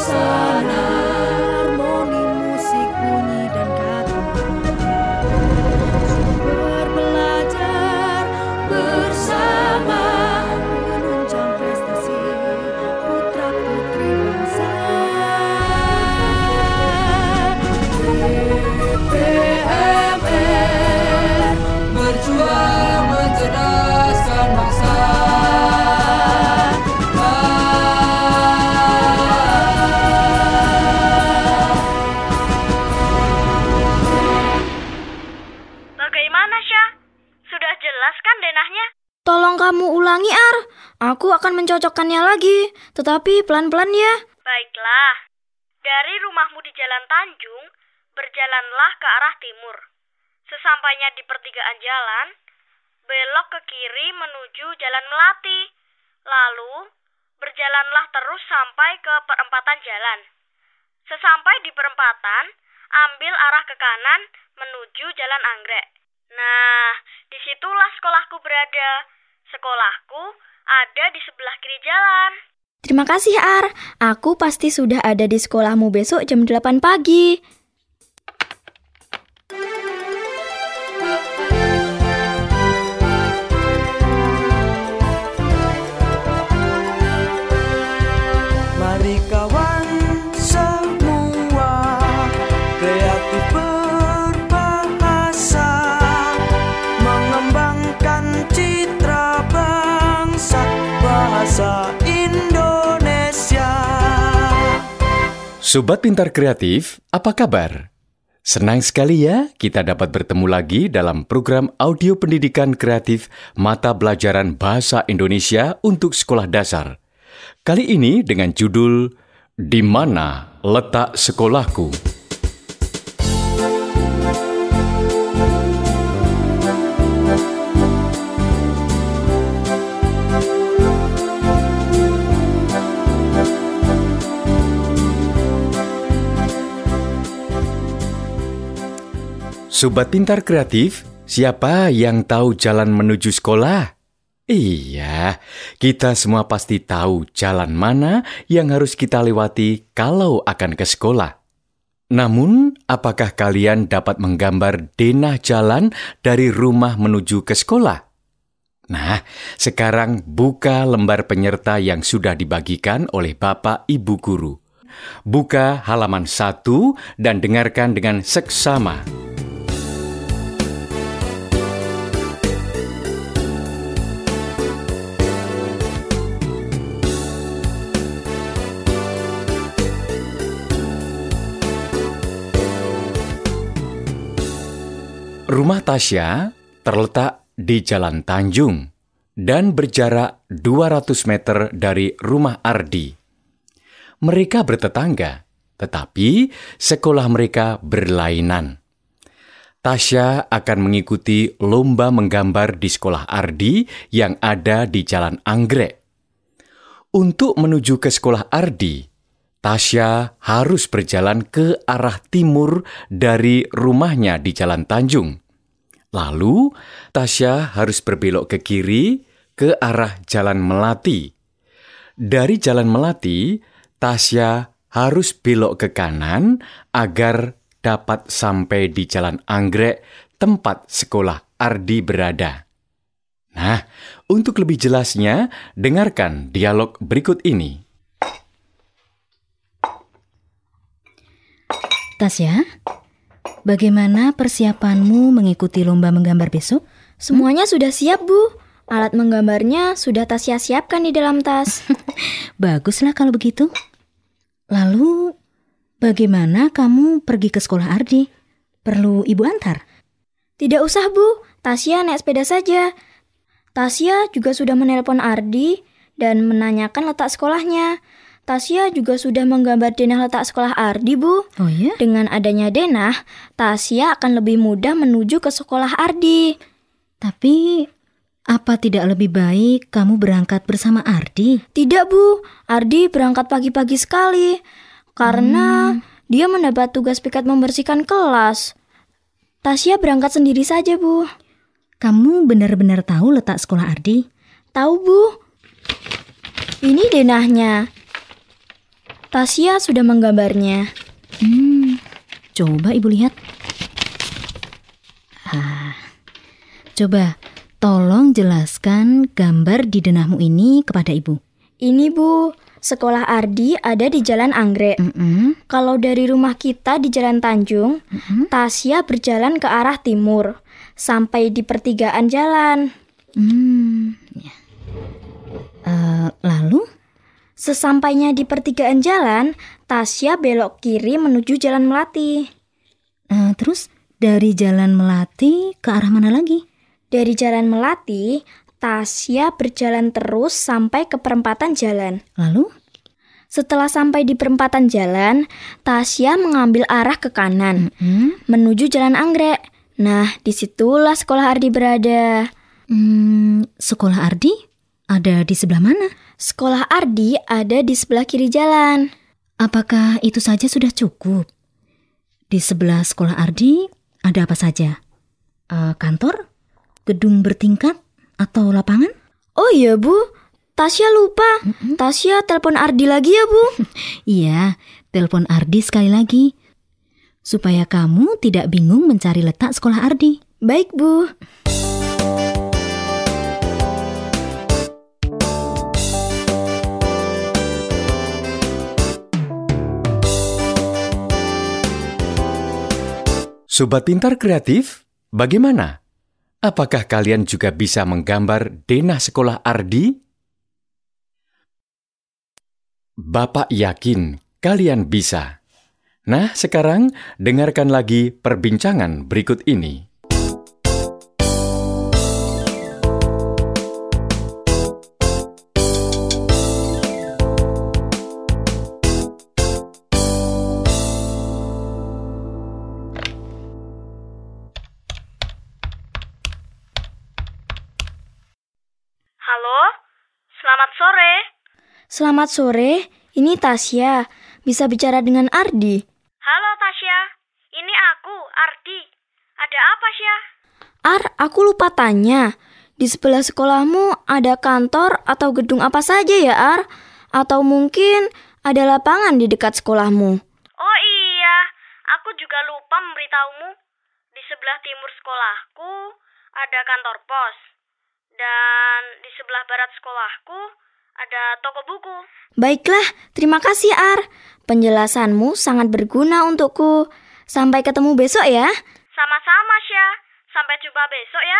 suasana, harmoni musik bunyi dan kata. Sumber belajar bersama, menunjang prestasi putra putri bangsa. DPMR berjuang mencerdaskan bangsa. Bagaimana, Syah? Sudah jelas kan denahnya? Tolong kamu ulangi, Ar. Aku akan mencocokkannya lagi, tetapi pelan-pelan ya. Baiklah. Dari rumahmu di Jalan Tanjung, berjalanlah ke arah timur. Sesampainya di pertigaan jalan, belok ke kiri menuju Jalan Melati. Lalu, berjalanlah terus sampai ke perempatan jalan. Sesampai di perempatan, ambil arah ke kanan menuju Jalan Anggrek. Nah, disitulah sekolahku berada. Sekolahku ada di sebelah kiri jalan. Terima kasih, Ar. Aku pasti sudah ada di sekolahmu besok jam 8 pagi. Mari kawan semua, kreatif berbahasa, mengembangkan citra bangsa, bahasa Indonesia. Sobat Pintar Kreatif, apa kabar? Senang sekali ya kita dapat bertemu lagi dalam program audio pendidikan kreatif mata pelajaran Bahasa Indonesia untuk sekolah dasar. Kali ini dengan judul Di Mana Letak Sekolahku? Sobat Pintar Kreatif, siapa yang tahu jalan menuju sekolah? Iya, kita semua pasti tahu jalan mana yang harus kita lewati kalau akan ke sekolah. Namun, apakah kalian dapat menggambar denah jalan dari rumah menuju ke sekolah? Nah, sekarang buka lembar penyerta yang sudah dibagikan oleh Bapak Ibu Guru. Buka halaman 1 dan dengarkan dengan seksama. Rumah Tasya terletak di Jalan Tanjung dan berjarak 200 meter dari rumah Ardi. Mereka bertetangga, tetapi sekolah mereka berlainan. Tasya akan mengikuti lomba menggambar di sekolah Ardi yang ada di Jalan Anggrek. Untuk menuju ke sekolah Ardi, Tasya harus berjalan ke arah timur dari rumahnya di Jalan Tanjung. Lalu, Tasya harus berbelok ke kiri ke arah Jalan Melati. Dari Jalan Melati, Tasya harus belok ke kanan agar dapat sampai di Jalan Anggrek, tempat sekolah Ardi berada. Nah, untuk lebih jelasnya, dengarkan dialog berikut ini. Tasya, bagaimana persiapanmu mengikuti lomba menggambar besok? Semuanya sudah siap, Bu. Alat menggambarnya sudah Tasya siapkan di dalam tas. Baguslah kalau begitu. Lalu, bagaimana kamu pergi ke sekolah Ardi? Perlu ibu antar? Tidak usah, Bu. Tasya naik sepeda saja. Tasya juga sudah menelpon Ardi dan menanyakan letak sekolahnya. Tasya juga sudah menggambar denah letak sekolah Ardi, Bu. Oh ya? Dengan adanya denah, Tasya akan lebih mudah menuju ke sekolah Ardi. Tapi, apa tidak lebih baik kamu berangkat bersama Ardi? Tidak, Bu. Ardi berangkat pagi-pagi sekali. Karena dia mendapat tugas piket membersihkan kelas. Tasya berangkat sendiri saja, Bu. Kamu benar-benar tahu letak sekolah Ardi? Tahu, Bu. Ini denahnya. Tasya sudah menggambarnya. Coba Ibu lihat. Coba tolong jelaskan gambar di denahmu ini kepada Ibu. Ini Bu, sekolah Ardi ada di Jalan Anggrek. Kalau dari rumah kita di Jalan Tanjung, Tasya berjalan ke arah timur, sampai di pertigaan jalan. Lalu? Sesampainya di pertigaan jalan, Tasya belok kiri menuju Jalan Melati. Terus dari Jalan Melati ke arah mana lagi? Dari Jalan Melati, Tasya berjalan terus sampai ke perempatan jalan. Lalu? Setelah sampai di perempatan jalan, Tasya mengambil arah ke kanan, menuju Jalan Anggrek. Nah, disitulah sekolah Ardi berada. Sekolah Ardi ada di sebelah mana? Sekolah Ardi ada di sebelah kiri jalan. Apakah itu saja sudah cukup? Di sebelah sekolah Ardi ada apa saja? Kantor? Gedung bertingkat? Atau lapangan? Oh iya Bu, Tasya lupa. Tasya telepon Ardi lagi ya Bu. Iya, telepon Ardi sekali lagi. Supaya kamu tidak bingung mencari letak sekolah Ardi. Baik Bu. Sobat Pintar Kreatif, bagaimana? Apakah kalian juga bisa menggambar denah sekolah Ardi? Bapak yakin kalian bisa. Nah, sekarang dengarkan lagi perbincangan berikut ini. Halo, selamat sore. Selamat sore, ini Tasya. Bisa bicara dengan Ardi? Halo Tasya, ini aku, Ardi. Ada apa, Sya? Aku lupa tanya. Di sebelah sekolahmu ada kantor atau gedung apa saja ya, Ar? Atau mungkin ada lapangan di dekat sekolahmu? Oh iya, aku juga lupa memberitahumu. Di sebelah timur sekolahku ada kantor pos. Dan di sebelah barat sekolahku ada toko buku. Baiklah, terima kasih Ar. Penjelasanmu sangat berguna untukku. Sampai ketemu besok ya. Sama-sama, Sya. Sampai jumpa besok ya.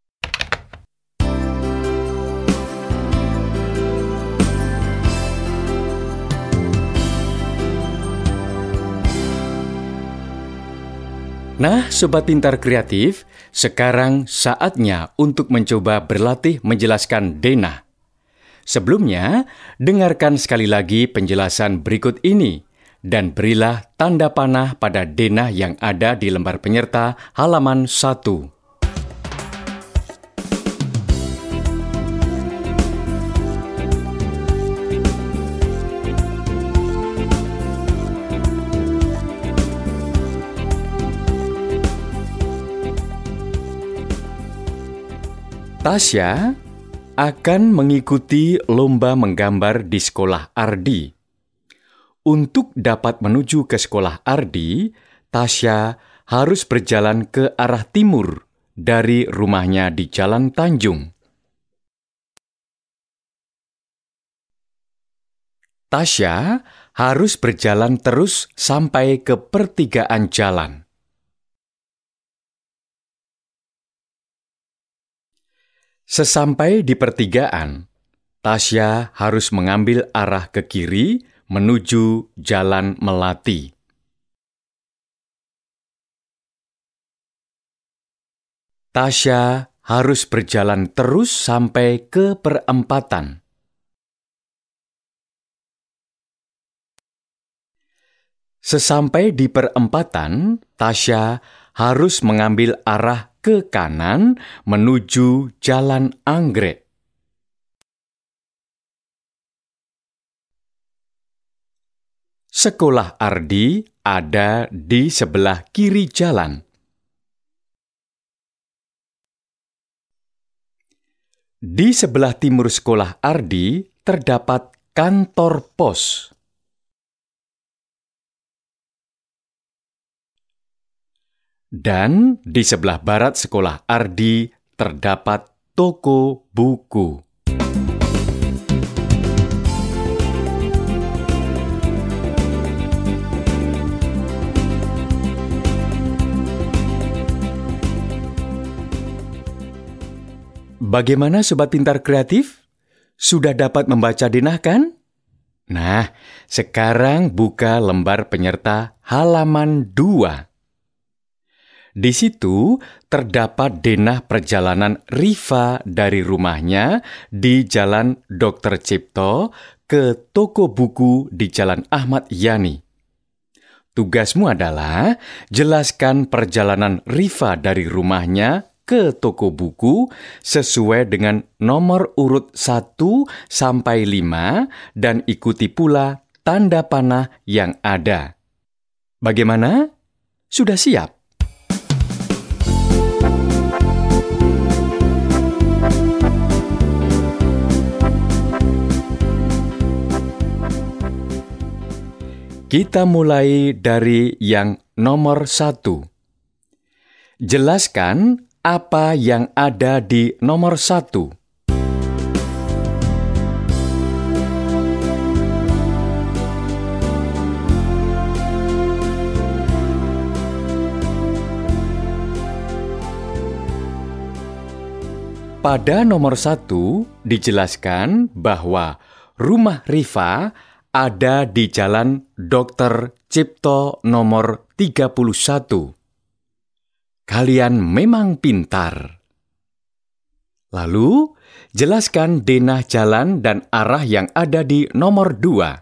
Nah, Sobat Pintar Kreatif, sekarang saatnya untuk mencoba berlatih menjelaskan denah. Sebelumnya, dengarkan sekali lagi penjelasan berikut ini dan berilah tanda panah pada denah yang ada di lembar penyerta halaman 1. Tasya akan mengikuti lomba menggambar di sekolah Ardi. Untuk dapat menuju ke sekolah Ardi, Tasya harus berjalan ke arah timur dari rumahnya di Jalan Tanjung. Tasya harus berjalan terus sampai ke pertigaan jalan. Sesampai di pertigaan, Tasya harus mengambil arah ke kiri menuju Jalan Melati. Tasya harus berjalan terus sampai ke perempatan. Sesampai di perempatan, Tasya harus mengambil arah ke kanan menuju Jalan Anggrek. Sekolah Ardi ada di sebelah kiri jalan. Di sebelah timur sekolah Ardi terdapat kantor pos. Dan di sebelah barat sekolah Ardi terdapat toko buku. Bagaimana Sobat Pintar Kreatif? Sudah dapat membaca denah kan? Nah, sekarang buka lembar penyerta halaman 2. Di situ terdapat denah perjalanan Rifa dari rumahnya di Jalan Dr. Cipto ke toko buku di Jalan Ahmad Yani. Tugasmu adalah jelaskan perjalanan Rifa dari rumahnya ke toko buku sesuai dengan nomor urut 1 sampai 5 dan ikuti pula tanda panah yang ada. Bagaimana? Sudah siap? Kita mulai dari yang nomor 1. Jelaskan apa yang ada di nomor 1. Pada nomor 1 dijelaskan bahwa rumah Rifa ada di Jalan Dr. Cipto nomor 31. Kalian memang pintar. Lalu, jelaskan denah jalan dan arah yang ada di nomor 2.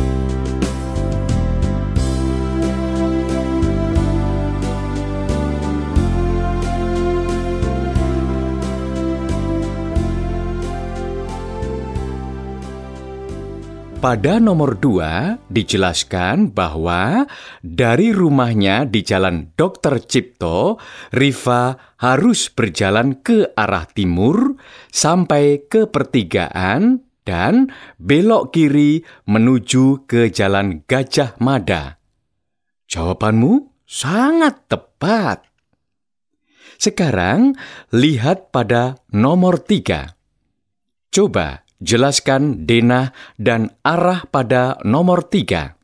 Pada nomor 2 dijelaskan bahwa dari rumahnya di Jalan Dr. Cipto, Rifa harus berjalan ke arah timur sampai ke pertigaan dan belok kiri menuju ke Jalan Gajah Mada. Jawabanmu sangat tepat. Sekarang lihat pada nomor 3. Coba jelaskan denah dan arah pada nomor 3.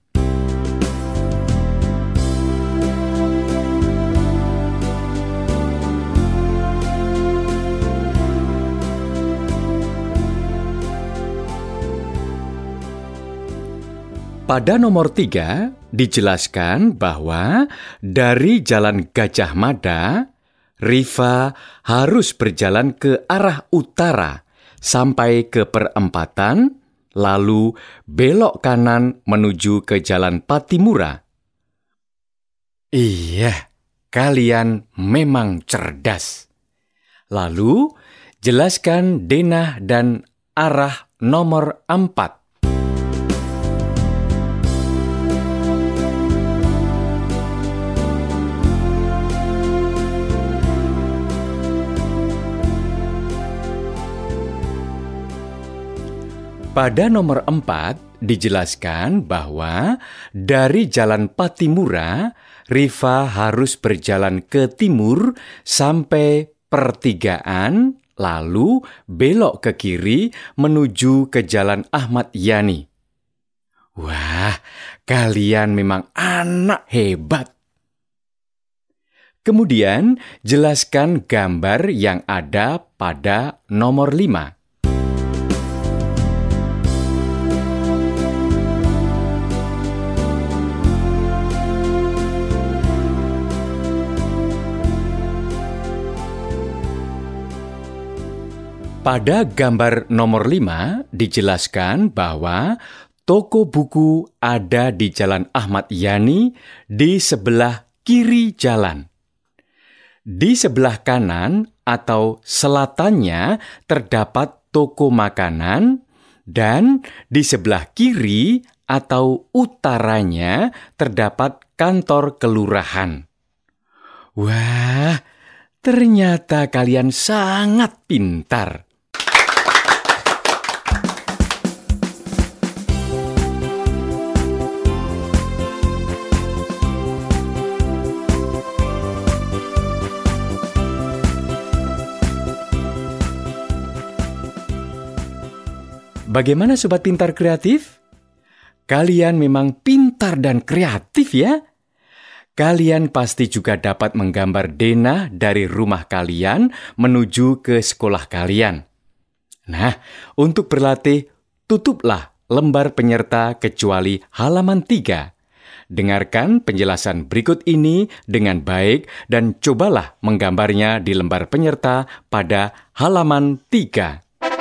Pada nomor 3 dijelaskan bahwa dari Jalan Gajah Mada, Rifa harus berjalan ke arah utara sampai ke perempatan, lalu belok kanan menuju ke Jalan Patimura. Iya, kalian memang cerdas. Lalu, jelaskan denah dan arah nomor 4. Pada nomor 4 dijelaskan bahwa dari Jalan Patimura, Rifa harus berjalan ke timur sampai pertigaan, lalu belok ke kiri menuju ke Jalan Ahmad Yani. Wah, kalian memang anak hebat. Kemudian, jelaskan gambar yang ada pada nomor 5. Pada gambar nomor 5 dijelaskan bahwa toko buku ada di Jalan Ahmad Yani di sebelah kiri jalan. Di sebelah kanan atau selatannya terdapat toko makanan dan di sebelah kiri atau utaranya terdapat kantor kelurahan. Wah, ternyata kalian sangat pintar. Bagaimana Sobat Pintar Kreatif? Kalian memang pintar dan kreatif ya? Kalian pasti juga dapat menggambar denah dari rumah kalian menuju ke sekolah kalian. Nah, untuk berlatih, tutuplah lembar penyerta kecuali halaman 3. Dengarkan penjelasan berikut ini dengan baik dan cobalah menggambarnya di lembar penyerta pada halaman 3.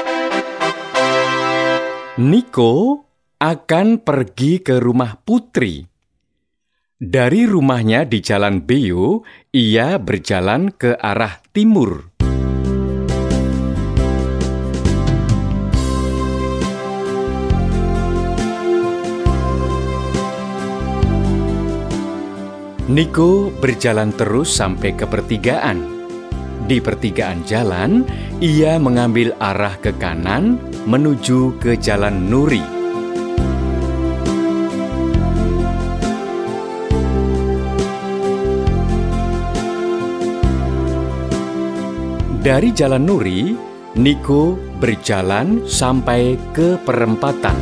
Niko akan pergi ke rumah Putri. Dari rumahnya di Jalan Beo, ia berjalan ke arah timur. Niko berjalan terus sampai ke pertigaan. Di pertigaan jalan, ia mengambil arah ke kanan menuju ke Jalan Nuri. Dari Jalan Nuri, Niko berjalan sampai ke perempatan.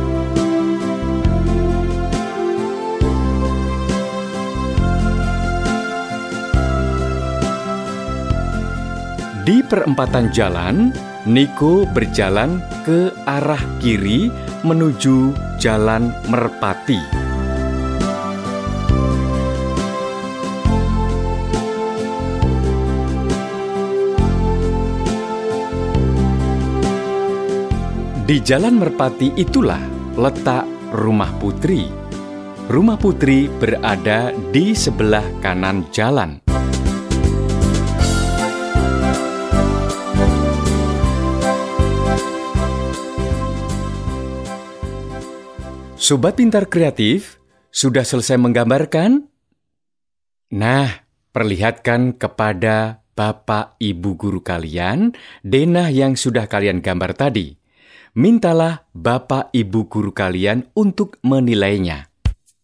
Di perempatan jalan, Niko berjalan ke arah kiri menuju Jalan Merpati. Di Jalan Merpati itulah letak rumah Putri. Rumah Putri berada di sebelah kanan jalan. Sobat Pintar Kreatif, sudah selesai menggambarkan? Nah, perlihatkan kepada Bapak Ibu guru kalian denah yang sudah kalian gambar tadi. Mintalah Bapak Ibu guru kalian untuk menilainya.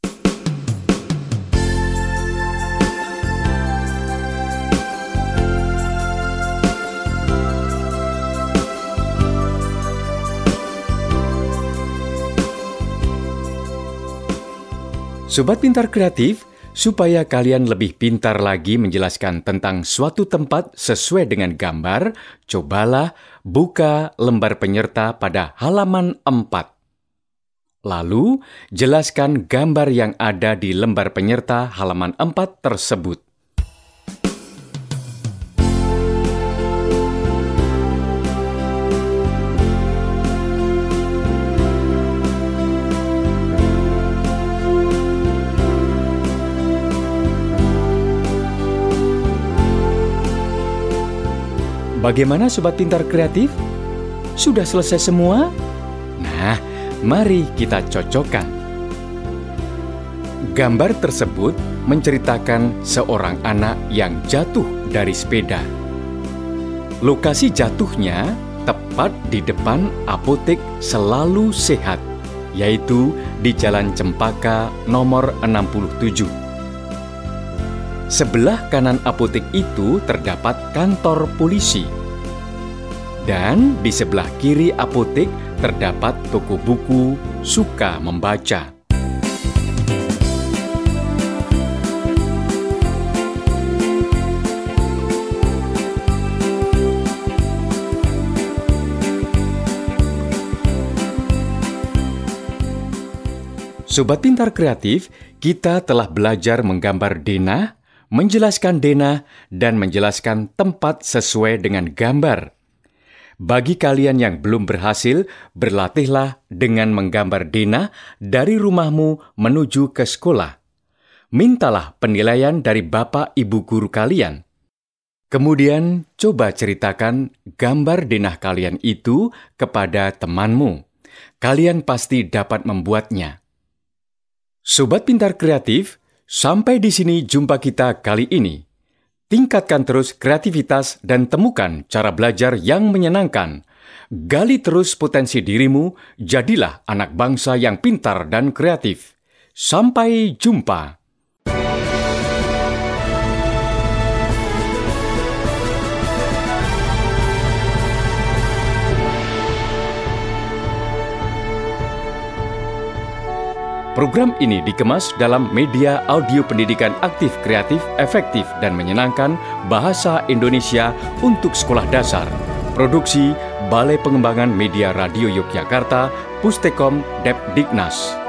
Sobat Pintar Kreatif, supaya kalian lebih pintar lagi menjelaskan tentang suatu tempat sesuai dengan gambar, cobalah buka lembar penyerta pada halaman 4. Lalu, jelaskan gambar yang ada di lembar penyerta halaman 4 tersebut. Bagaimana Sobat Pintar Kreatif? Sudah selesai semua? Nah, mari kita cocokkan. Gambar tersebut menceritakan seorang anak yang jatuh dari sepeda. Lokasi jatuhnya tepat di depan apotek Selalu Sehat, yaitu di Jalan Cempaka nomor 67. Sebelah kanan apotek itu terdapat kantor polisi. Dan di sebelah kiri apotek terdapat toko buku Suka Membaca. Sobat Pintar Kreatif, kita telah belajar menggambar denah, menjelaskan denah, dan menjelaskan tempat sesuai dengan gambar. Bagi kalian yang belum berhasil, berlatihlah dengan menggambar denah dari rumahmu menuju ke sekolah. Mintalah penilaian dari Bapak Ibu guru kalian. Kemudian coba ceritakan gambar denah kalian itu kepada temanmu. Kalian pasti dapat membuatnya. Sobat Pintar Kreatif, sampai di sini jumpa kita kali ini. Tingkatkan terus kreativitas dan temukan cara belajar yang menyenangkan. Gali terus potensi dirimu, jadilah anak bangsa yang pintar dan kreatif. Sampai jumpa. Program ini dikemas dalam media audio pendidikan aktif, kreatif, efektif, dan menyenangkan bahasa Indonesia untuk sekolah dasar. Produksi Balai Pengembangan Media Radio Yogyakarta, Pustekom Depdiknas.